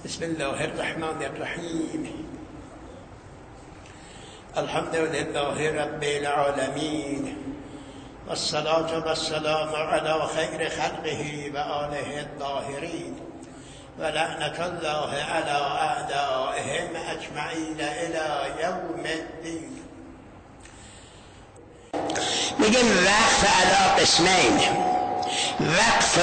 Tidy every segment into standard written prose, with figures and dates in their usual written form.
بسم الله الرحمن الرحیم. الحمد لله رب العالمین والصلاة والسلام على خیر خلقه و آله الطاهرین و لعنة الله على اعدائهم اجمعین الى یوم الدین. میگیم وقف علی قسمین: وقف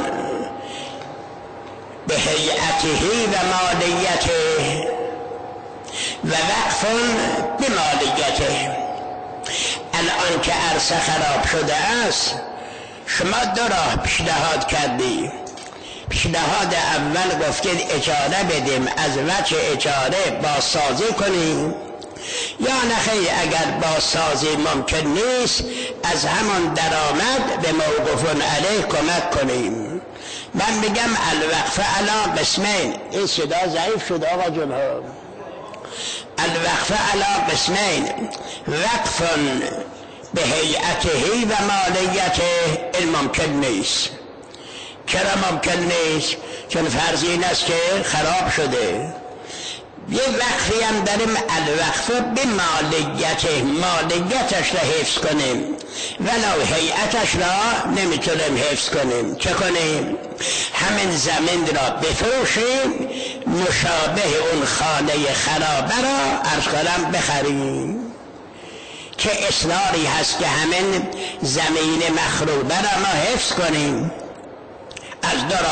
به هیئته و مالیته و وقف به مالیته. الان که عرصه خراب شده است، شما دو راه پیشنهاد کردی. پیشنهاد اول گفتید اجاره بدیم، از وجه اجاره بازسازی کنیم، یا نخیر اگر بازسازی ممکن نیست از همان درآمد به موقوف علیه کمک کنیم. من میگم الوقف علی قسمین. این صدا ضعیف شد آقا جمهور. الوقف علی قسمین: وقف به هیئته و مالیته. این ممکن نیست. چرا ممکن نیست؟ چون فرض این است که خراب شده. یه وقفی هم داریم الوقف به مالیته، مالیتش را حفظ کنیم ولو هیئتش را نمیتونیم حفظ کنیم. چه کنیم؟ همین زمین را بفروشیم، مشابه اون خانه خرابه را عرض کنم بخریم که اصراری هست که همین زمین مخروبه را ما حفظ کنیم. از دو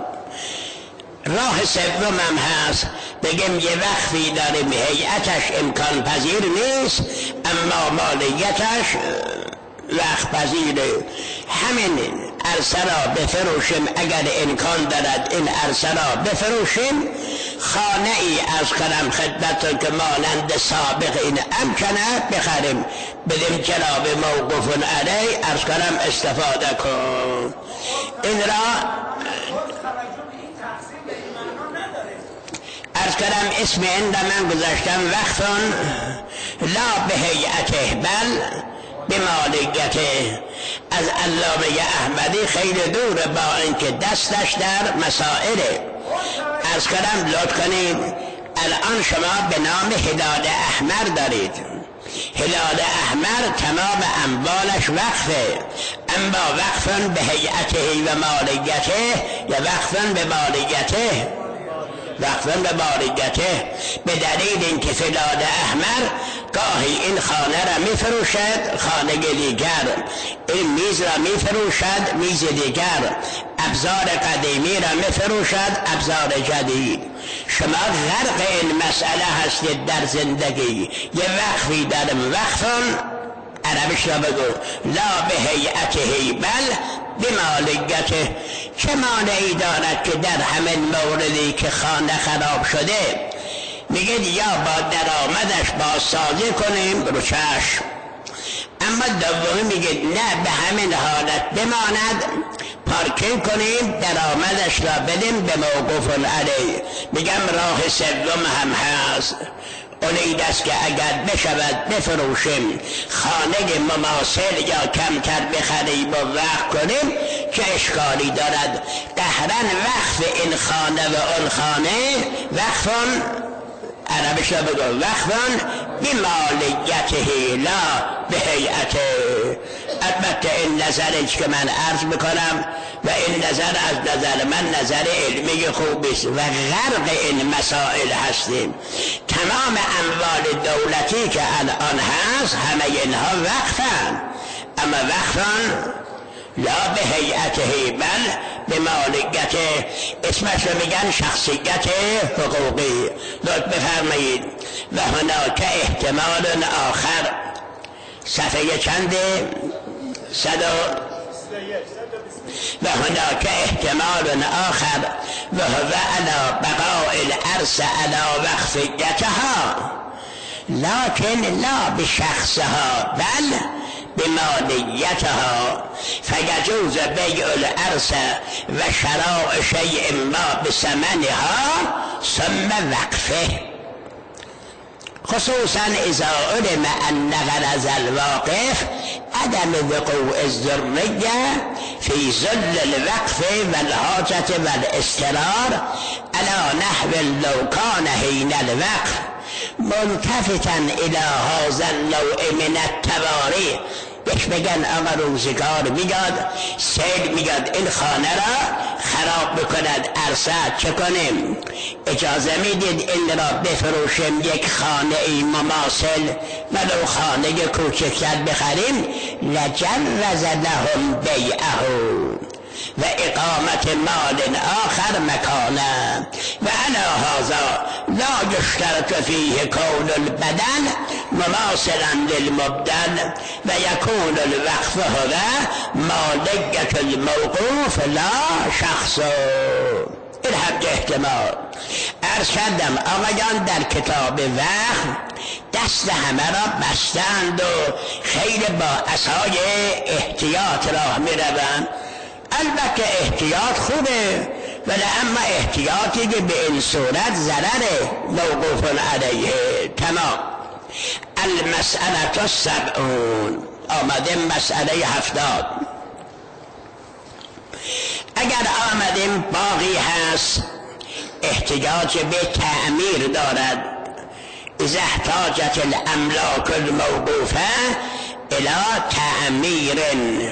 راه سوم هم هست، بگیم یه وقفی داریم هیئتش امکان پذیر نیست اما مالیتش وقت پذیره. همین عرصه را بفروشیم، اگر امکان دارد این عرصه را بفروشیم، خانه ای از کنم خدمتون که مانند سابق این امکنه بخریم، بدیم جناب موقوف علیه عرض کنم استفاده کن. این را عرض کنم اسم این را من گذاشتم وقفون لا به هیئته بل به مالیته. از علامه احمدی خیلی دوره، با اینکه دستش در مسائله. عرض کنم لطف کنید، الان شما به نام هلال احمر دارید. هلال احمر تمام اموالش وقفه، اما وقفن به هیئته و مالیته یا وقفن به مالیته، وقفن به مالیته، به دلیل اینکه هلال احمر گاهی این خانه را می فروشد خانه دیگر، این میز را می فروشد میز دیگر، ابزار قدیمی را می فروشد ابزار جدید. شما غرق این مسئله هستید در زندگی. یه وقفی دارم، وقفون عربش را بگو لا به هیئته بل به مالیته. چه مانعی دارد که در همین موردی که خانه خراب شده میگید یا با درآمدش بازسازی کنیم، رو چشم، اما دومی میگید نه به همین حالت بماند، پارکینگ کنیم، درآمدش را بدیم به موقوف علیه. میگم راه سوم هم هست، اون این است که اگر بشود بفروشیم، خانه مماثل یا کمتر بخریم و وقف کنیم، چه اشکالی دارد؟ قهرن وقف این خانه و اون خانه وقفون عربش را بگو وقفون بی مالیته لا به هیئته. البته این نظری که من عرض میکنم و این نظر از نظر من نظر علمی خوبی است و غرق این مسائل هستیم. تمام اموال دولتی که الان هست همه اینها وقفن، اما وقفن لا به هیئته بل به مالکیت. اسمش رو میگن شخصیت حقوقی. لطف بفرمایید. و هناک احتمال آخر، صفحه چنده؟ و هناک احتمال آخر و هو علی بقاء الارض علی وقفیتها لكن لا بشخصها بل بمالیتها فیجوز بیع الارض و شراء شیء ما بثمنها ثم وقفه، خصوصا اذا علم ان غرض الواقف عدم وقوع الذریه فی ظل الوقف والحاجة والاضطرار على نحو لو كان حین الوقف ملتفتا الى هذا النوع من التواری. یک بگن آقا روزگار میاد، سیل میاد این خانه را خراب بکند، عرصه چه کنیم؟ اجازه میدید این را بفروشیم، یک خانه ای مماثل ولو خانه کوچکتر بخریم؟ لجرز لهم بیعه و اقامت مال آخر مکانه و علی هذا لا یشترط فیه کون البدن مماثلا للمبدل و یکون الوقف هو مالکیت الموقوف لا شخص. این هم احتمال. عرض کردم آقایان در کتاب وقف دست همه را بستند و خیلی با عصای احتیاط راه می روند. البته احتیاط خوبه، ولی اما احتیاطی که به این صورت ضرره موقوف علیه. تمام. المسئله 70 آمده مسئله 70. اگر آمدیم باقی هست احتیاج به تعمیر دارد، اذا احتاجت الاملاک الموقوفه الى تعمیر.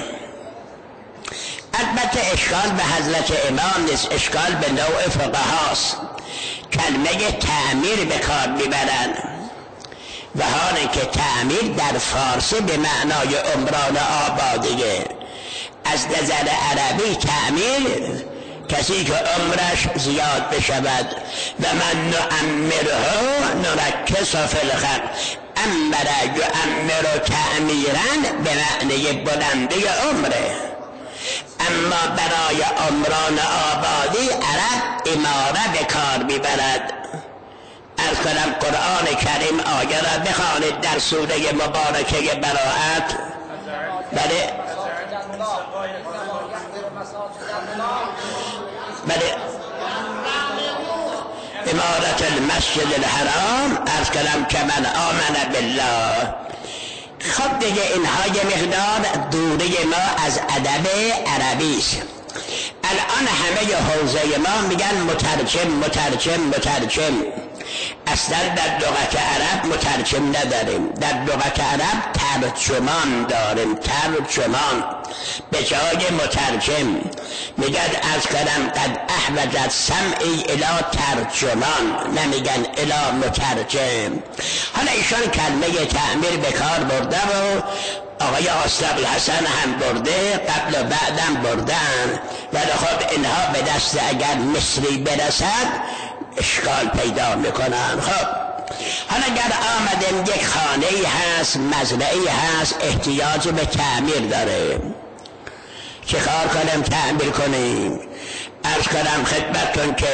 البته اشکال به حضرت امام نیست، اشکال به نوع فقهاست. کلمه تعمیر به کار میبرند و حالی که تعمیر در فارسی به معنای عمران آبادیه. از نظر عربی تعمیر کسی که عمرش زیاد بشود و من نعمره نرکس فی الخلق. امر یعمر تعمیرا به معنی بلندی عمره، اما برای عمران آبادی عرب اماره به کار میبرد. از کنم قرآن کریم آیه را بخوانید در سوره مبارکه براءت. بله بله امارت المسجد الحرام از کنم که من آمن بالله. خب دیگه اینها یه مقدار دوری ما از ادب عربی است. الان همه حوزه ما میگن مترجم مترجم مترجم. اصلا در لغت عرب مترجم نداریم، در لغت عرب ترجمان داریم. ترجمان به جای مترجم میگن از کلم قد احوجت سمعی الی ترجمان، نمیگن الی مترجم. حالا ایشان کلمه تعمیر به کار برده و آقای آصف الحسن هم برده، قبل و بعدم بردن، ولی خب اینها به دست اگر مصری برسد اشکال پیدا میکنن. خب حالا اگر آمدیم یک خانه‌ای هست، مزرعه‌ای هست، احتیاج به تعمیر داره، چه کار کنیم تعمیر کنیم؟ عرض کنم خدمتتون که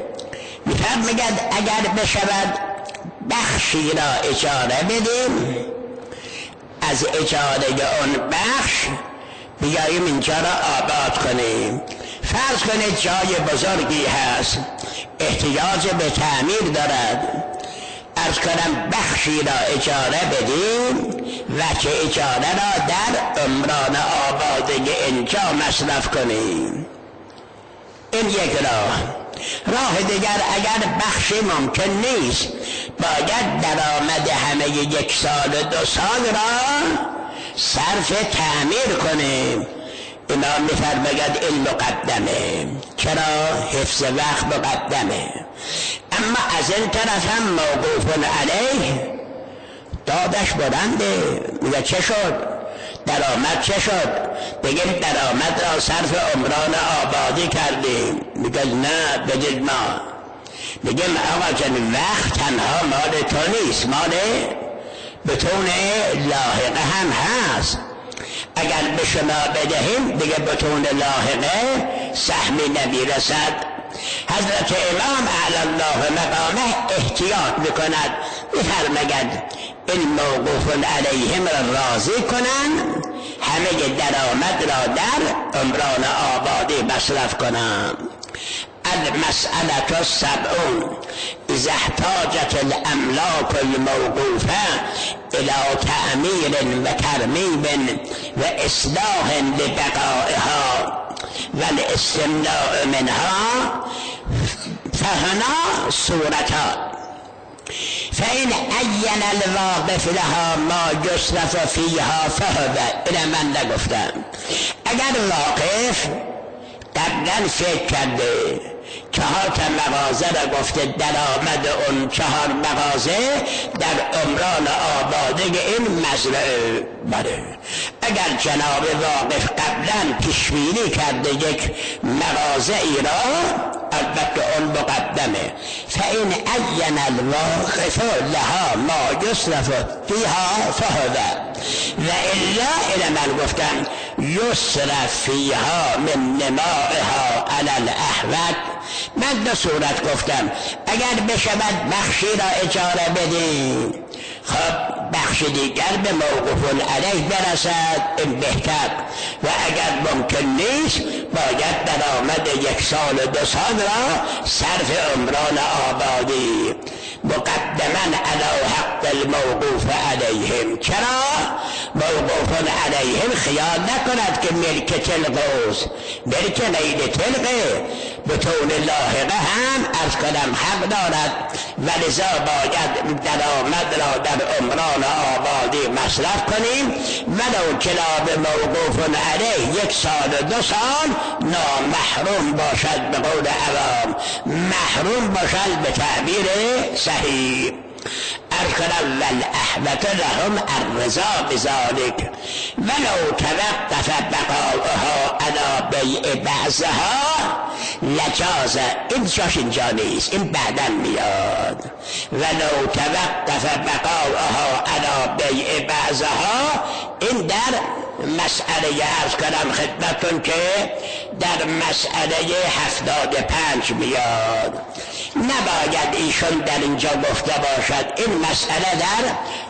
میگد اگر بشود بخشی را اجاره بدیم، از اجاره اون بخش بیاییم اینجا را آباد کنیم. فرض کنید جای بزرگی هست، احتیاج به تعمیر دارد، عرض کنم بخشی را اجاره بدیم و که اجاره را در عمران آبادی اینجا مصرف کنیم. این یک راه دیگر اگر بخشی ممکن نیست، باید درآمد همه یک سال و 2 سال را صرف تعمیر کنیم. امام می‌فرماید این مقدمه. چرا؟ حفظ وقت مقدمه. اما از این طرف هم موقوف علیه دادش بلنده. میگه چه شد؟ درآمد چه شد؟ بگیم درآمد را صرف عمران آبادی کردیم. میگه نه بدید ما. میگیم آقا جان وقت تنها مال تو نیست، مال بتون لاحقه هم هست. اگر به شما بدهیم دیگه بتون لاحقه سهمی نمیرسد. حضرت امام اعلی الله مقامه احتیاط میکند، میفرماید این موقوف علیهم را راضی کنند، همه درآمد را در عمران آبادی مصرف کنند. المسألة 70 إذا احتاجت الأملاك الموقوفة إلى تأمير وترميم وإصلاح لبقائها والاستمناء منها فهنا صورتان. فإن عين الواقف لها ما يصرف فيها فهو إلى من نگفتم اگر واقف قبلا فکر کرده 4 مغازه را گفته درآمد اون 4 مغازه در عمران آباده این مزرعه بره، اگر جناب واقف قبلا پیشبینی کرده یک مغازه ای را البته اون مقدمه. فإن عین الواقف لها ما یصرف فیها فهو و الا الى من گفتن یصرف فیها من نمائها علی الاحوط. من 2 صورت گفتم، اگر بشود بخشی را اجاره بدیم خب بخش دیگر به موقوف علیه برسد این بهتر، و اگر ممکن نیست باید درآمد 1 سال و 2 سال را صرف عمران آبادی مقدما علی حق الموقوف علیهم. چرا؟ موقوف علیهم خیال نکند که ملک تلقوز ملک غیر تلقه به طول لاحقه هم از کنم حق دارد، ولذا باید درآمد را در عمران آبادی مصرف کنیم ولو کلاب موقوف علیه 1 سال و 2 سال نامحروم باشد، به قول عوام محروم باشد به تعبیر صحیح. ارکنم والاحوط لهم الرضا بذلك ولو توقف بقاؤها علی بیع بعضها لجاز. این جاش اینجا نیست، این بعداً میاد. ولو توقف بقاؤها علی بیع بعضها این در مسئله عرض کنم خدمتون که در مسئله 75 میاد. نباید ایشون در اینجا گفته باشد این مسئله در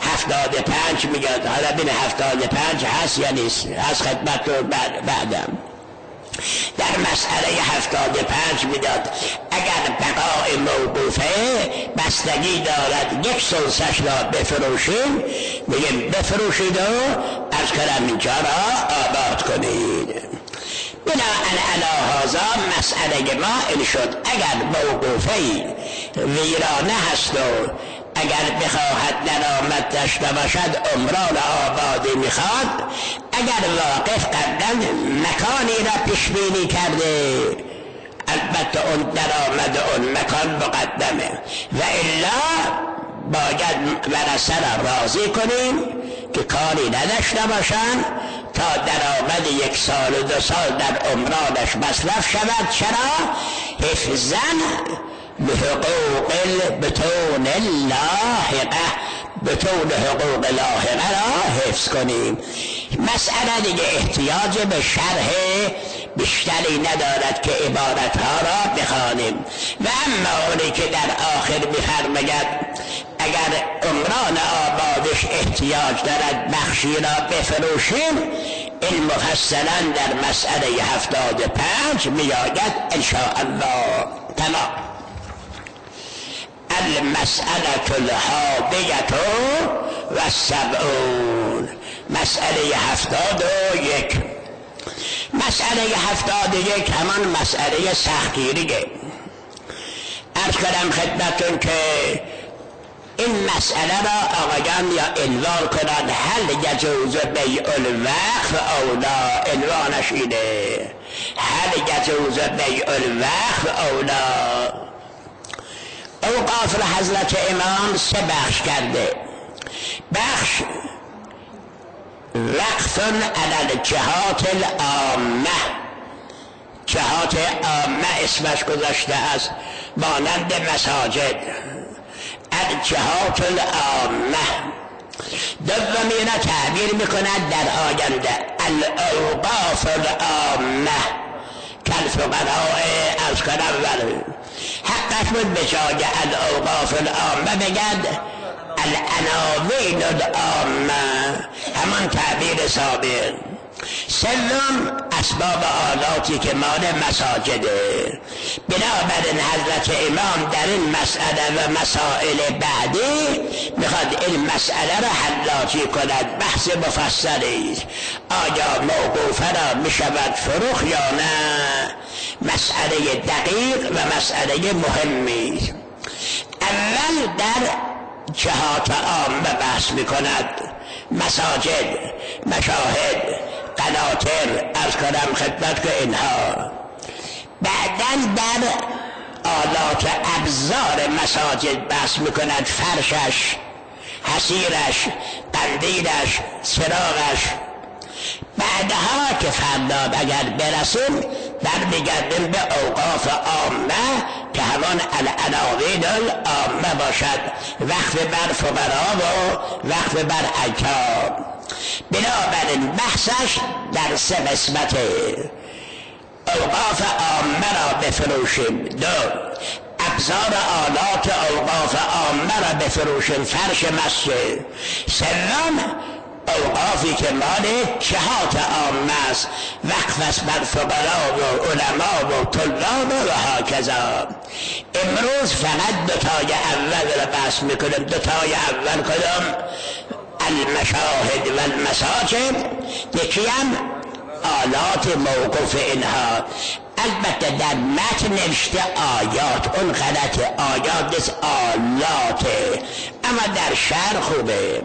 75 میاد. حالا بین 75 هست یا نیست هست خدمتون بعدم در مسئله 75 میداد اگر بقای موقوفه بستگی دارد 1 سلسش را بفروشیم میگیم بفروشید و از کرم اینجا را آباد کنید. بناءً علی هذا مسئله ما این شد اگر موقوفه ویرانه هست و اگر بخواهد درآمد داشته باشد عمران آبادی میخواد، اگر واقف قبلا مکانی را پیشبینی کرده البته اون درآمد اون مکان مقدمه و الا باید ورثه را راضی کنیم که کاری نداشته باشند تا درآمد 1 سال و 2 سال در عمرانش مصرف شود. چرا؟ حفظاً بحقوق البطون اللاحقه، بطون حقوق لاحقه را حفظ کنیم. مسئله دیگه احتیاج به شرح بیشتری ندارد که عبارتها را بخوانیم. و اما اونی که در آخر می‌فرماید اگر عمران آبادش احتیاج دارد بخشی را بفروشیم، این مفصلا در مسئله 75 میآید انشاءالله. تمام. المسألة 71 مسئله 71. مسئله 71 همان مسئله سختگیریه. عرض کردم خدمتون که این مسئله را آقایان یا عنوان کنند هل یجوز بیع الوقف او لا. عنوانش اینه هل یجوز بیع الوقف او لا. اوقاف حضرت امام 3 بخش کرده. بخش وقف علی الجهات العامه، جهات عامه اسمش گذاشته است مانند مساجد الجهات العامه. دومی را تعبیر میکند در آینده الاوقاف العامه کالفقراء از کنم حقش بود به جای الاوقاف العامه بگد العناوین العامه، همان تعبیر سابق. سوم اسباب آلاتی که مال مساجده. بنابراین حضرت امام در این مسئله و مسائل بعدی میخواد این مسئله را حلاجی کند. بحث مفصلی، آیا موقوفه را میشود فروخت یا نه؟ مسئله دقیق و مسئله مهمی. اول در جهات عامه بحث میکند، مساجد، مشاهد، قناطر، از کنم خدمت که اینها. بعداً در آلات ابزار مساجد بحث میکند، فرشش، حصیرش، قندیلش، چراغش. بعدها که فردا اگر برسیم برمیگردیم به اوقاف عامه که همان العناوین العامه باشد، وقف بر فقرا و وقف بر ایتام. بنابراین بحثش در سه قسمت. اوقاف عامه را بفروشیم، دو ابزار آلات اوقاف عامه را بفروشیم، فرش مسجد. سوم اوقافی که مال جهات عامه است، وقف است بر فقرا و علما و طلاب و هاکذا. امروز فقط دوتای اول را بحث میکنیم. دوتای اول کدام؟ المشاهد و المساجد. یکی هم آلات موقوف اینها. البته در متن نوشته آیات، اون غلط، آیات نیست آلاته، اما در شعر خوبه.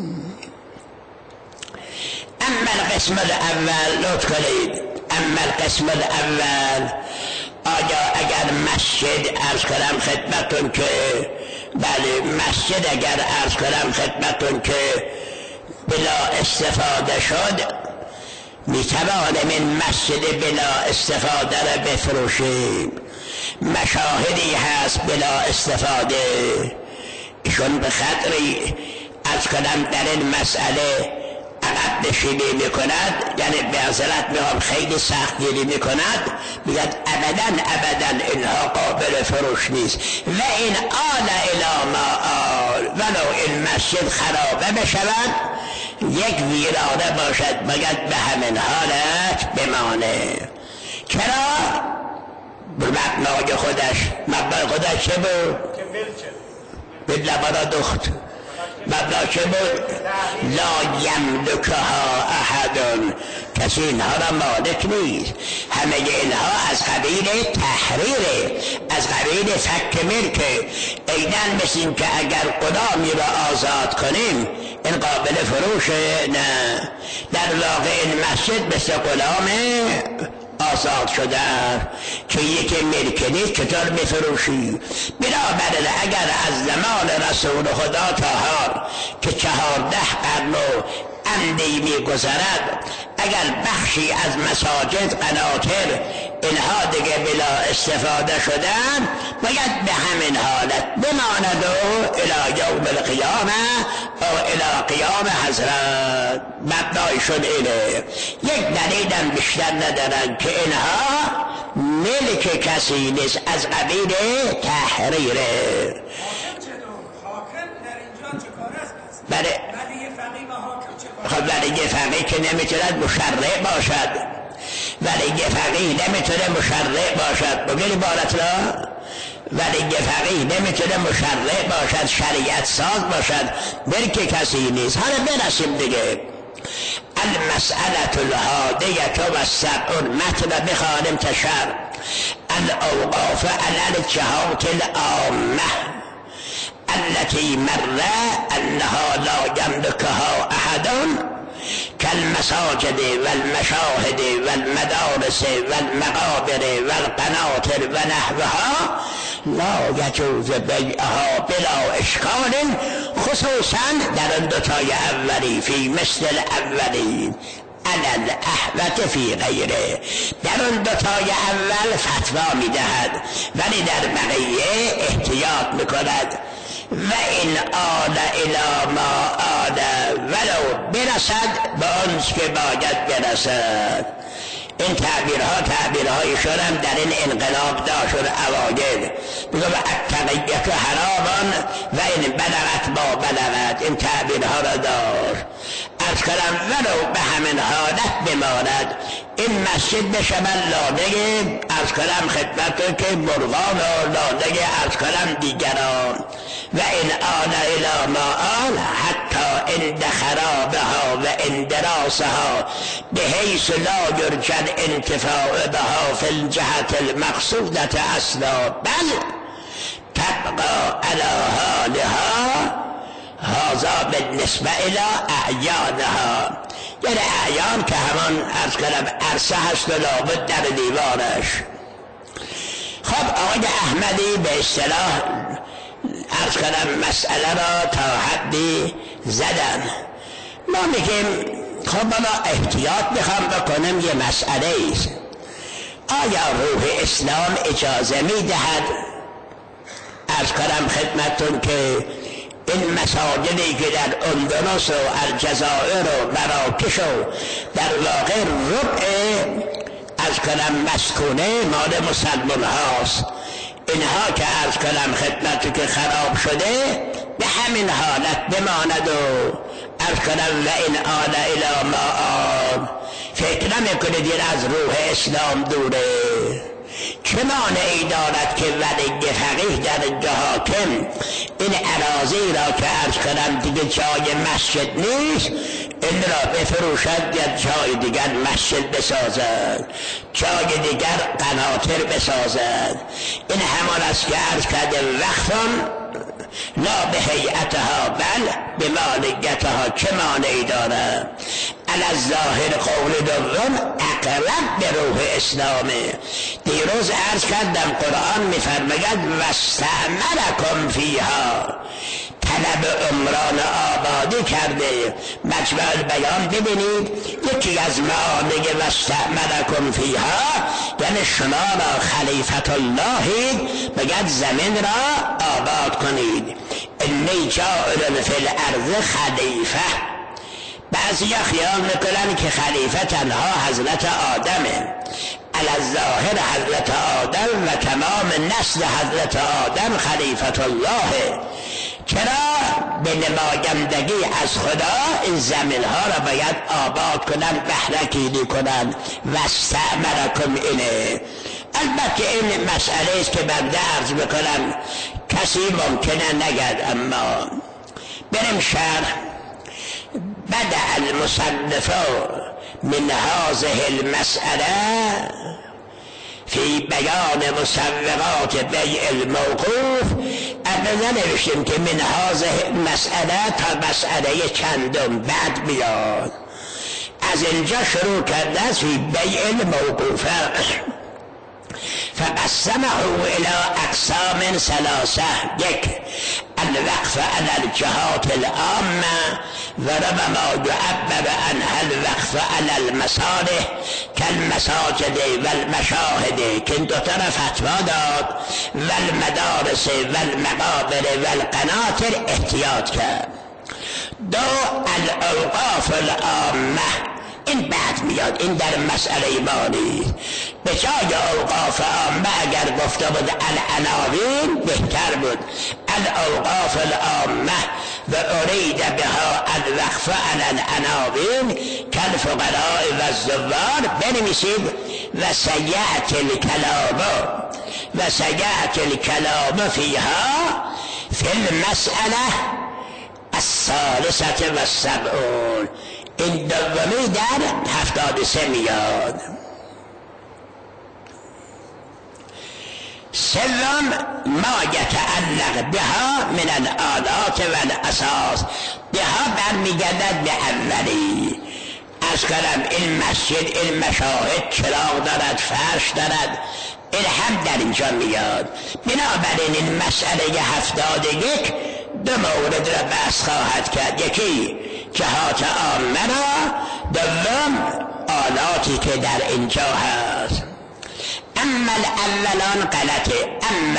اما القسم الاول، لطف کنید، اما القسم الاول، آیا اگر مسجد عرض کنم خدمتون که بله مسجد اگر عرض کنم خدمتون که بلا استفاده شد، میتوانیم این مسجد بلا استفاده را بفروشیم. مشاهدی هست بلا استفاده، ایشون به خاطری عرض کنم در این مسئله عقب نشینی میکند، یعنی به حضرت میام خیلی سخت گیری میکند، میگد ابدا اینها قابل فروش نیست. و این آل الی ما آل، ولو این مسجد خرابه بشود، یک ویرانه باشد، مگد به همین حالت بمانه. چرا؟ مبنای خودش چه بود؟ به لبانا دخت. مبنا چه بود؟ لا یملکها احد، کسی اینها را مالک نیست. همه اینها از قبیل تحریره، از قبیل فک ملکه. ایدن مثل این که اگر غلامی را آزاد کنیم این قابل فروشه؟ نه. در واقع این مسجد مثل غلام آزاد شده که یکی ملک نیست، چطور میفروشی؟ بنابراین اگر از زمان رسول خدا تا حال که 14 قرن و اندی میگذرد، اگر بخشی از مساجد، قناطر، اینها دیگه بلا استفاده شدن، باید به همین حالت بماند و الی یوم القیامه و الی قیام حضرت. مبنایشون اینه. یک دلیلم بیشتر ندارن که اینها ملک کسی نیست، از قبیل تحریره. بله. خب ولی یه فقیه که نمیتوند مشرع باشد، ولی یه فقیه نمیتونه مشرع باشد، بگیر عبارت را، ولی یه فقیه نمیتونه مشرع باشد، شریعت ساز باشد، ملک کسی نیست. حالا برسیم دیگه. المسئله الهادیه و السبعون، متن بخوانیم تشر. الاوقاف علی الجهات العامه التي مر انها لا يملكها احد كالمساجد والمشاهد والمدارس والمقابر والقناطر ونحوها لا يجوز بيعها بلا اشكال، خصوصا در اون دوتای اولی، فی مثل الاولی على الاحوط فی غیره. در اون دوتای اول فتوا میدهد ولی در بقیه احتیاط میکند. و این آل الی ما آل، ولو برسد به آنچه که باید برسد. این تعبیرهای شدن در این انقلاب داشت اوایل، میگم التقیه حرام و این بلغت با بلغت، این تعبیرها را داشت. از کنم ولو به همین حالت بماند، این مسجد بشود لاده از کنم خدمت که مرغان و لاده از کنم دیگران. و این آن الی ما آن حتی عند خرابها و اندراسها به حیث لا یرجد انتفاع بها فی الجهت المقصودت اصلا بل تبقى علی حالها هذا بالنسبه الی اعیانها، یعنی اعیان که همان از کنم عرصه هست و لابد در دیوارش. خب آقای احمدی به اصطلاح عرض کنم مسئله را تا حدی زدن. ما میگیم خب ما احتیاط میخوام بکنم یه مسئله ایست، آیا روح اسلام اجازه میدهد عرض کنم خدمتون که این مساجدی که در اندلس و الجزائر و مراکش و در واقع ربع از کنم مسکونه مال مسلمان هاست، اینها که عرض کنم خدمتی که خراب شده به همین حالت بماند و عرض کنم و این آن الی ما آن، فکر نمیکنید از روح اسلام دوره. چه مانعی دارد که ولی فقیه در اینجا حاکم این اراضی را که عرض کنم دیگه جای مسجد نیست این را بفروشد یا جای دیگر مسجد بسازد، جای دیگر قناطر بسازد. این همان است که عرض کرده وقفان لا به هیئتها بل به مالکیتها، چه مانعی دارد؟ علی الظاهر قول دوم اقرب به روح اسلامه. دیروز عرض کردم قرآن میفرماید واستعمرکم فیها، طلب عمران آبادی کرده. مجمع البیان ببینید یکی از معانی واستعمرکم فیها یعنی شما را خلیفت اللهید، بگید زمین را آباد کنید. انی جاعل فی الارض خلیفه. بعضی خیال میکنن که خلیفه تنها حضرت آدمه، علی الظاهر حضرت آدم و تمام نسل حضرت آدم خلیفت الله. چرا؟ به نمایندگی از خدا این زمین ها را باید آباد کنن، بهره‌گیری کنن. واستعمرکم اینه. البته این مسئله است که بنده عرض میکنم کسی ممکنه نگد، اما بریم شرح. بدأ المصنف من هذه المسألة فی بیان مسوغات بیع الموقوف. اما ننوشتیم که من هذه مسئله تا مسئله چندم بعد بیاد، از اینجا شروع کرده است فی بیع الموقوفه. فقسمه الى اقسام ثلاثه. یک الوقف على الجهات العامه و ربما يعبر عنها الوقف على المصالح كالمساجد والمشاهد که دو طرف فتوا داد، والمدارس والمقابر والقناطر احتیاط کرد. دو الاوقاف العامه، این بعد میاد، این در مسئله ایمانی. به جای اوقاف عامه اگر گفته بود العناوین بهتر بود. الاوقاف العامه و ارید بها الوقف علی العناوین کالفقراء و الزوار. بنویسید و سیأتی الکلام فیها فی المسئله الثالثه و السبعون. این دومی در 73 میاد. سوم ما یتعلق بها من الآلات و الاساس. بها برمیگردد به اولی. از کنم این مسجد این مشاهد چراغ دارد، فرش دارد، این هم در اینجا میاد. بنابراین این مسئله 71 دو مورد را بحث خواهد کرد. یکی جهات عامه را، دوم آلاتی که در اینجا هست. اما الاولان غلطه.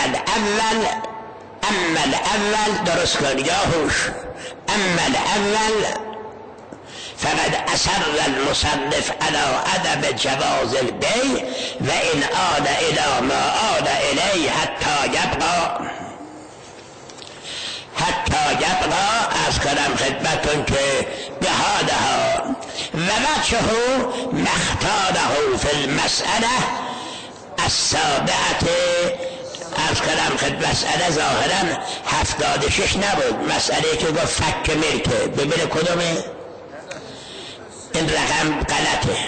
اما الاول درست کن یا هوش. اما الاول فقد اصر المصنف على عدم جواز البيع و ان عاد الى ما عاد الیه حتی یبقى از کنم خدمتون که بهادها و وجهه مختاره فی المسئله السابعه. از کنم خدمت مسئله ظاهرا 76 نبود، مسئله که گفت فک ملکه، ببینه کدومه این رقم غلطه.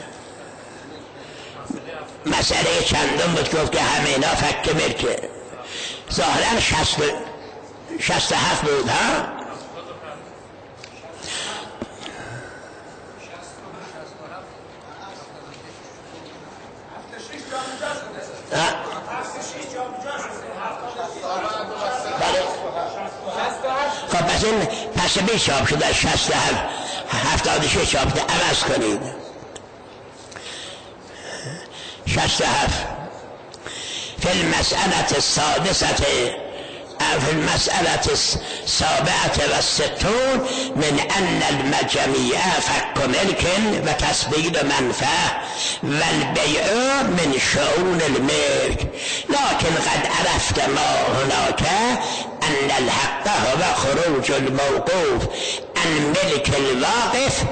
مسئله چندم بود گفت که همه اینا فک ملکه، ظاهرا 67 بود ها. خب پس این پس بی چاپ شده 67 76 چاپ شده، عوض کنید 67 فی المسئله السادسه في المسألة السابعة والستون من أن المجميع فك ملك وتسبيل منفعة والبيع من شؤون الملك، لكن قد عرفت ما هناك أن الحق هو خروج الموقوف عن ملك الواقف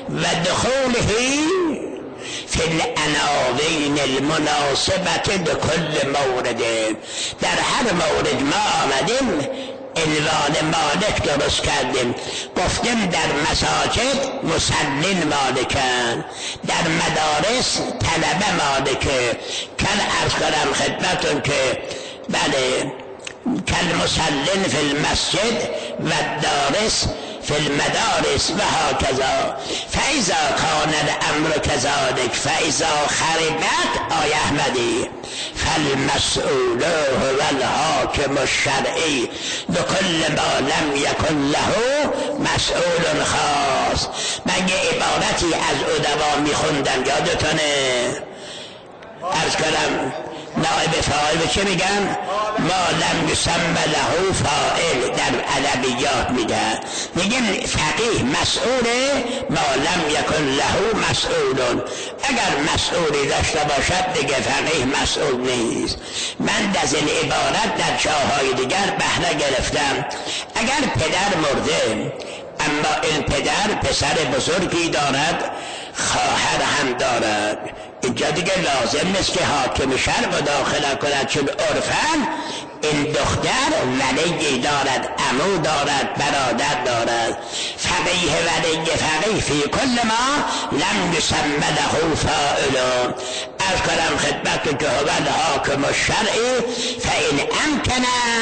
ودخوله في العناوین المناسبة لكل مورد. در هر مورد ما آمدیم عنوان مالک درست کردیم، گفتیم در مساجد مسلین مالکن، در مدارس طلبه مالکه. کل عرض کنم خدمتون که بله کل مسلین فی المسجد و دارس فی المدارس و هاکذا. فاذا کان الامر کذالک فاذا خربت آی احمدی فالمسئول هو الحاکم الشرعی لكل ما لم یکن له مسئول خاص. من یه عبارتی از ادبا میخوندم یادتونه، عرض کنم نائب فاعل چه میگن؟ ما لم یسمى له فاعل در ادبیات میگن، میگن فقیه مسئوله ما لم یکن له مسئول. اگر مسئولی داشته باشد دیگه فقیه مسئول نیست. من از این عبارت در جاهای دیگر بهره گرفتم. اگر پدر مرده اما این پدر پسر بزرگی دارد، خواهر هم دارد، اینجا دیگه لازم نیست که حاکم شرع مداخله کند، چون عرفاً این دختر ولی دارد، عمو دارد، برادر دارد. فقیه ولی فقیه فی کل ما لم یسمى له فاعل. از کنم خدمت که هو الحاکم الشرعی فإن امکن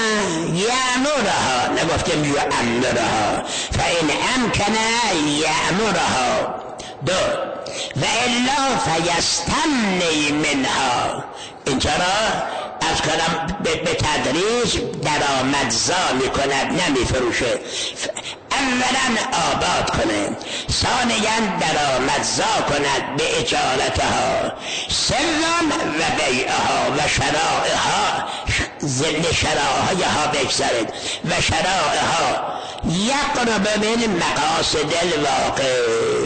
یأمرها، نگفتیم یأمرها، فإن امکن یأمرها. دو و الا فیستمنی منها. اینجا را از کنم به تدریج درآمدزا میکند، نمیفروشه. اولا آباد کنه، ثانیا درآمدزا کند به اجارتها، سرا و بیعها و شرائها، ضمن شرائها بگذارید و شرائها یقرب من مقاصد الواقع.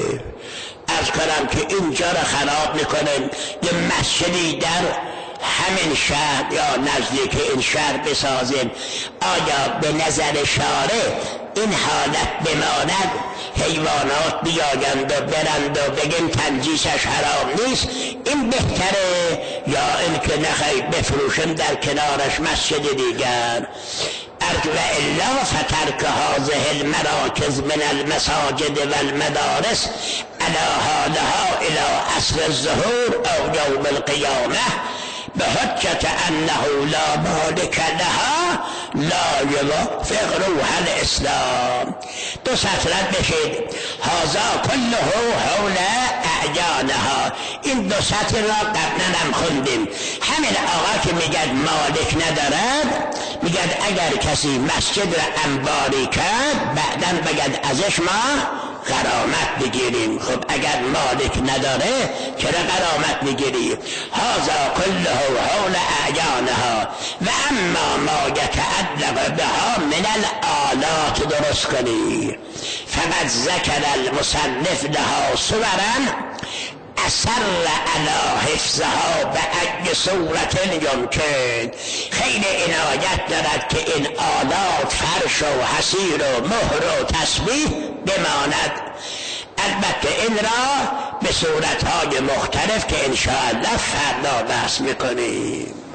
از کنم که اینجا را خراب میکنه، یه مسجدی در همین شهر یا نزدیک این شهر بسازیم، آیا به نظر شارع این حالت بماند حیوانات بیایند و برند و بگیم تنجیسش حرام نیست؟ این بهتره یا این که نخیر بفروشیم در کنارش مسجد دیگر؟ و الا فترک هذه المراکز من المساجد والمدارس على حالها الى عصر الظهور او یوم القیامه بحجت انه لا مالک لها لا یوافق روح الاسلام. دو سطرت بشید. هذا كله حول اعیانها. این دو سطر را قبلا هم خوندیم. همین آقا که میگد مالک ندارد، میگد اگر کسی مسجد را انباری کرد بعداً بگد ازش ما غرامت بگیریم. خب اگر مالک نداره چرا غرامت بگیری؟ هذا كله حول اعیانها و اما ما یتعلق بها من الآلات درست کنی. فقد ذکر المصنف لها صورا اصر علی حفظها به ای صورت یمکن. خیلی عنایت دارد که این آلات فرش و حصیر و مهر و تسبیح بماند. البته این را به صورتهای مختلف که انشاءالله فردا بحث میکنیم.